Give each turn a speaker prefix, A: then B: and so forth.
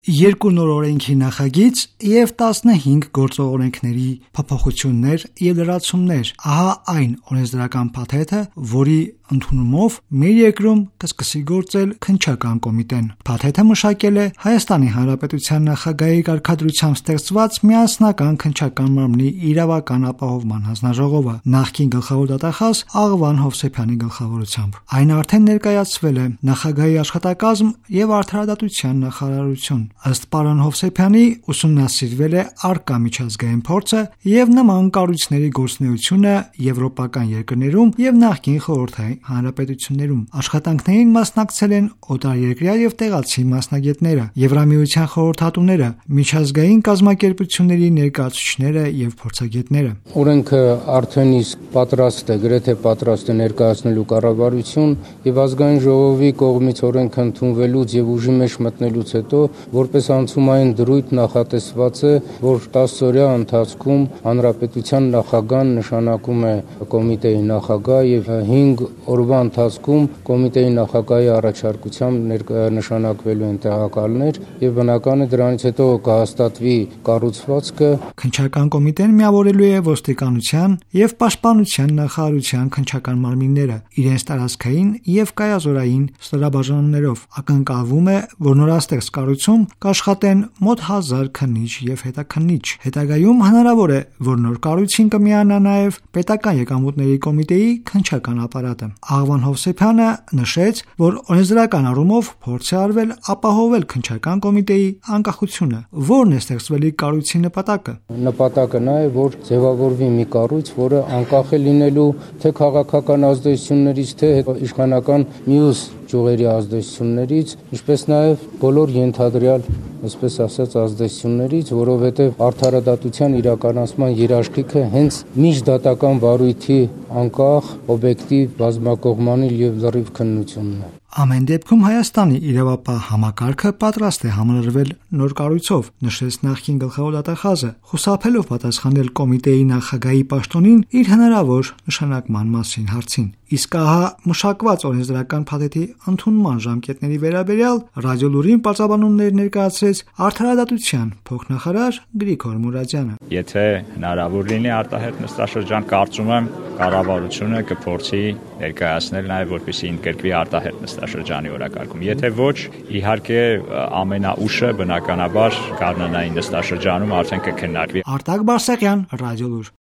A: 2 նոր օրենքի նախագիծ և 15 գործող օրենքների փոփոխություններ և լրացումներ։ Ահա այն օրենսդրական փաթեթը, որի ընդունումով մեր երկրում կսկսի գործել քննչական կոմիտեն։ Փաթեթը մշակել է Հայաստանի Հանրապետության նախագահի կարգադրությամբ ստեղծված միասնական քննչական մարմնի իրավական ապահովման հանձնաժողովը, նախկին գլխավոր դատախազ Աղվան Հովսեփյանի գլխավորությամբ։ Այն արդեն ներկայացվել է նախագահի աշխատակազմ և արդարադատության նախարարություն։ Ըստ պարոն Հովսեփյանի, ուսումնասիրվել է առկա միջազգային փորձը և նման կառույցների գործունեությունը եվրոպական երկրներում և նախկին խորհրդային հանրապետություններում։ Աշխատանքներին մասնակցել են օտարերկրյա և տեղացի մասնագետները, Եվրամիության խորհրդատուները, միջազգային կազմակերպությունների ներկայացուցիչները և փորձագետները։
B: Օրենքը արդեն իսկ պատրաստ է, գրեթե պատրաստ է ներկայացնելու կառավարություն և ազգային ժողովի կողմից օրենքը ընդունվելուց և ուժի մեջ մտնելուց հետո որպես անցումային դրույթ նախատեսված է, որ 10 օրյա ընթացքում հանրապետության նախագահն նշանակում է կոմիտեի նախագահ և 5 օրվա ընթացքում կոմիտեի նախագահի առաջարկությամբ նշանակվելու են տեղակալներ և բնական է դրանից հետո կհաստատվի կառուցվածքը։
A: Քննչական կոմիտեն միավորելու է ոստիկանության և պաշտպանության նախարարության քննչական մարմինները իրենց տարածքային և կայազորային ստորաբաժանումներով։ Ակնկալվում է, որ նորաստեղծ կառույցում կաշխատեն մոտ 1000 քննիչ և հետաքննիչ։ Հետագայում հնարավոր է, որ նոր կառույցին կմիանա նաև պետական եկամուտների կոմիտեի քննչական ապարատը։ Աղվան Հովսեփյանը նշեց, որ օրենսդրական առումով փորձ է արվել ապահովել քննչական կոմիտեի անկախությունը։ Ո՞րն է ստեղծվելիք կառույցի նպատակը։
B: Նպատակը նա է, որ ձևավորվի մի կառույց, որը անկախ է լինելու թե քաղաքական ազդեցություններից, թե իշխանական մյուս ճյուղերի ազդեցություններից, ինչպես նաև բոլոր ենթադրյալ, այսպես ասած, ազդեցություններից, որովհետև արդարադատության իրականացման երաշխիքը հենց միջդատական վարույթի անկախ, օբյեկտիվ, բազմակողմանի և լրիվ քննությունն է։
A: Ամեն դեպքում Հայաստանի իրավապահ համակարգը պատրաստ է համալրվել նոր կառույցով, նշեց նախկին գլխավոր դատախազը, խուսափելով պատասխանել կոմիտեի նախագահի պաշտոնին իր հնարավոր նշանակման մասին հարցին։ Իսկ ահա մշակված օրենսդրական փաթեթի ընդունման ժամկետների վերաբերյալ Ռադիոլուրին պարզաբանումներ ներկայացրեց արդարադատության փոխնախարար Գրիգոր Մուրադյանը։
C: Եթե հնարավոր լինի արտահերթ նստաշրջան, կարծում եմ կառավարությունը կփորձի ներկայացնել նաև որպեսզի ընդգրկվի արտահերթ նստաշրջանի օրակարգում։ Եթե ոչ, իհարկե ամենաուշը բնականաբար գարնանային նստաշրջանում արդեն կքննարկվի։
A: Արտակ Բարսեղյան, Ռադիոլուր։